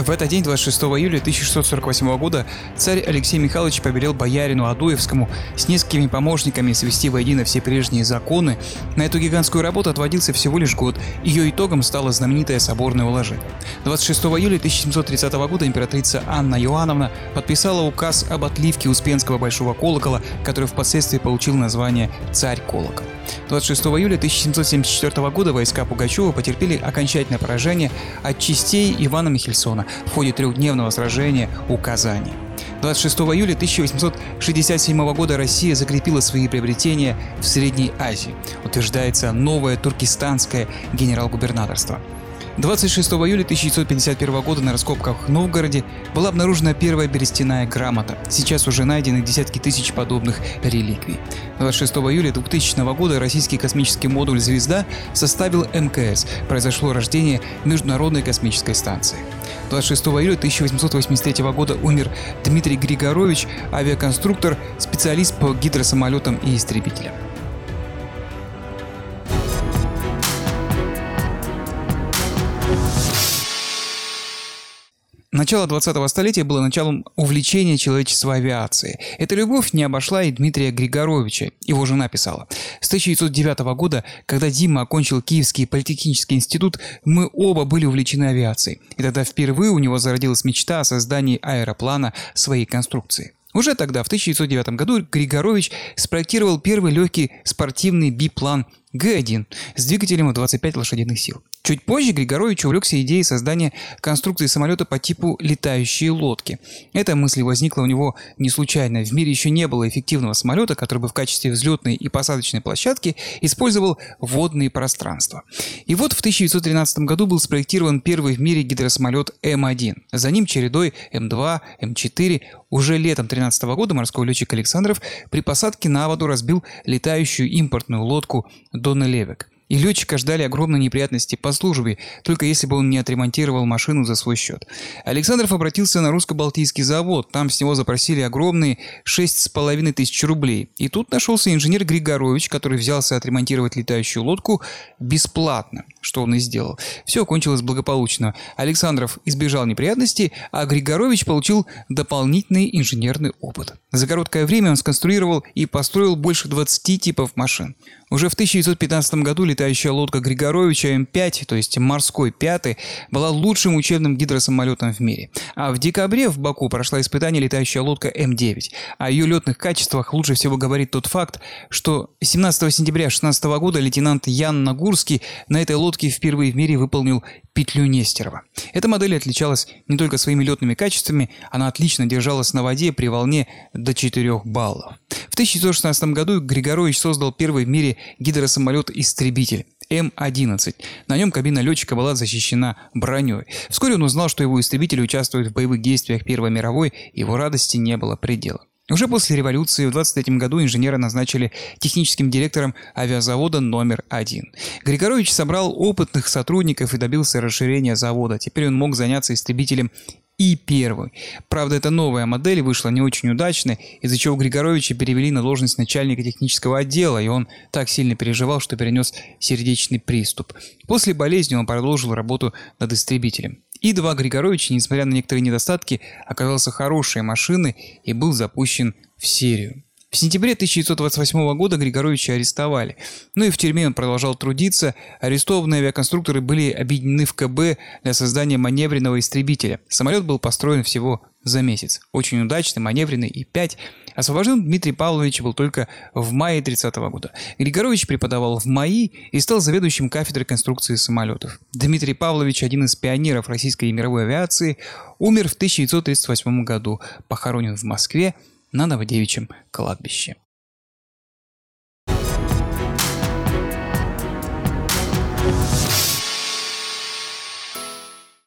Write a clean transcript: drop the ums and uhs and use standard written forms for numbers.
В этот день, 26 июля 1648 года, царь Алексей Михайлович повелел боярину Адуевскому с несколькими помощниками свести воедино все прежние законы. На эту гигантскую работу отводился всего лишь год. Ее итогом стало знаменитое соборное уложение. 26 июля 1730 года императрица Анна Иоанновна подписала указ об отливке Успенского большого колокола, который впоследствии получил название «Царь-колокол». 26 июля 1774 года войска Пугачева потерпели окончательное поражение от частей Ивана Михельсона в ходе трехдневного сражения у Казани. 26 июля 1867 года Россия закрепила свои приобретения в Средней Азии. Утверждается новое туркестанское генерал-губернаторство. 26 июля 1951 года на раскопках в Новгороде была обнаружена первая берестяная грамота. Сейчас уже найдены десятки тысяч подобных реликвий. 26 июля 2000 года российский космический модуль «Звезда» составил МКС. Произошло рождение Международной космической станции. 26 июля 1883 года умер Дмитрий Григорович, авиаконструктор, специалист по гидросамолетам и истребителям. Начало 20-го столетия было началом увлечения человечества авиацией. Эта любовь не обошла и Дмитрия Григоровича. Его жена писала: «С 1909 года, когда Дима окончил Киевский политехнический институт, мы оба были увлечены авиацией. И тогда впервые у него зародилась мечта о создании аэроплана своей конструкции». Уже тогда, в 1909 году, Григорович спроектировал первый легкий спортивный биплан Г-1 с двигателем в 25 лошадиных сил. Чуть позже Григорович увлекся идеей создания конструкции самолета по типу летающие лодки. Эта мысль возникла у него не случайно. В мире еще не было эффективного самолета, который бы в качестве взлетной и посадочной площадки использовал водные пространства. И вот в 1913 году был спроектирован первый в мире гидросамолет М-1. За ним чередой М-2, М-4. Уже летом 2013 года морской летчик Александров при посадке на воду разбил летающую импортную лодку «Доннелевек». И летчика ждали огромные неприятности по службе, только если бы он не отремонтировал машину за свой счет. Александров обратился на русско-балтийский завод, там с него запросили огромные 6,5 тысяч рублей. И тут нашелся инженер Григорович, который взялся отремонтировать летающую лодку бесплатно, что он и сделал. Все кончилось благополучно. Александров избежал неприятностей, а Григорович получил дополнительный инженерный опыт. За короткое время он сконструировал и построил больше 20 типов машин. Уже в 1915 году летающая лодка Григоровича М5, то есть морской пятый, была лучшим учебным гидросамолетом в мире. А в декабре в Баку прошла испытание летающая лодка М9. О ее летных качествах лучше всего говорит тот факт, что 17 сентября 2016 года лейтенант Ян Нагурский на этой лодке впервые в мире выполнил петлю Нестерова. Эта модель отличалась не только своими летными качествами, она отлично держалась на воде при волне до 4 баллов. В 1916 году Григорович создал первый в мире гидросамолет-истребитель М-11. На нем кабина летчика была защищена броней. Вскоре он узнал, что его истребитель участвует в боевых действиях Первой мировой, его радости не было предела. Уже после революции в 1923 году инженера назначили техническим директором авиазавода номер 1. Григорович собрал опытных сотрудников и добился расширения завода. Теперь он мог заняться истребителем И-1. Правда, эта новая модель вышла не очень удачной, из-за чего Григоровича перевели на должность начальника технического отдела, и он так сильно переживал, что перенес сердечный приступ. После болезни он продолжил работу над истребителем. И-2 Григорович, несмотря на некоторые недостатки, оказался хорошей машиной и был запущен в серию. В сентябре 1928 года Григоровича арестовали. Но и в тюрьме он продолжал трудиться. Арестованные авиаконструкторы были объединены в КБ для создания маневренного истребителя. Самолет был построен всего за месяц. Очень удачный, маневренный И-5. Освобожден Дмитрий Павлович был только в мае 30 года. Григорович преподавал в МАИ и стал заведующим кафедрой конструкции самолетов. Дмитрий Павлович, один из пионеров российской и мировой авиации, умер в 1938 году, похоронен в Москве на Новодевичьем кладбище.